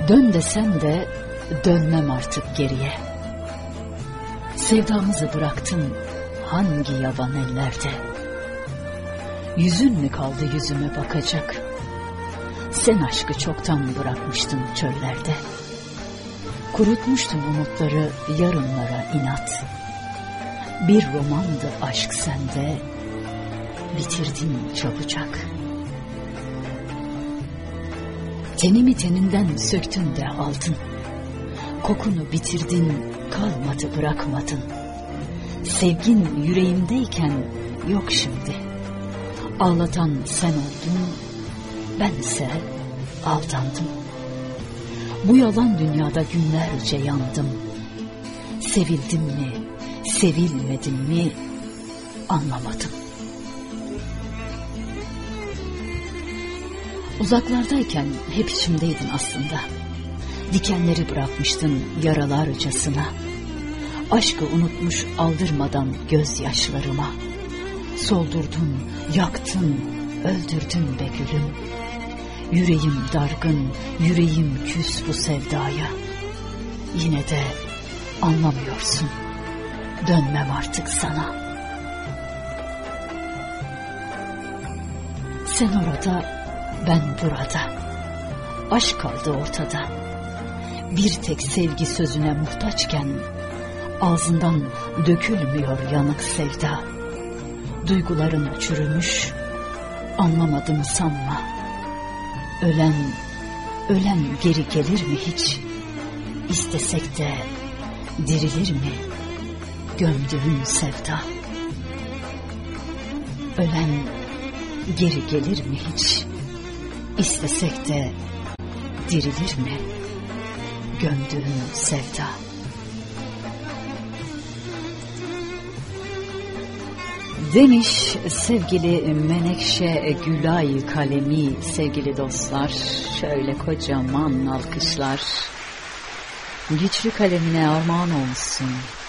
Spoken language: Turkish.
Dön desem de dönmem artık geriye. Sevdamızı bıraktım hangi yaban ellerde. Yüzün mü kaldı yüzüme bakacak? Sen aşkı çoktan bırakmıştın çöllerde. Kurutmuştun umutları yarınlara inat. Bir romandı aşk sende, bitirdin çabucak. Tenimi teninden söktün de aldın. Kokunu bitirdin, kalmadı bırakmadın. Sevgin yüreğimdeyken yok şimdi. Ağlatan sen oldun, bense aldandım. Bu yalan dünyada günlerce yandım. Sevildim mi, sevilmedim mi anlamadım. Uzaklardayken hep içimdeydin aslında. Dikenleri bırakmıştın yaralarcasına. Aşkı unutmuş aldırmadan gözyaşlarıma. Soldurdun, yaktın, öldürdün be gülüm. Yüreğim dargın, yüreğim küs bu sevdaya. Yine de anlamıyorsun, dönmem artık sana. Sen orada, ben burada. Aşk kaldı ortada. Bir tek sevgi sözüne muhtaçken ağzından dökülmüyor yanık sevda. Duygularım çürümüş, anlamadım sanma. Ölen geri gelir mi hiç? İstesek de dirilir mi gömdüğün sevda? Ölen geri gelir mi hiç? İstesek de dirilir mi gömdüğün sevda? Demiş sevgili Menekşe Gülay Kalemi. Sevgili dostlar, şöyle kocaman alkışlar güçlü kalemine armağan olsun.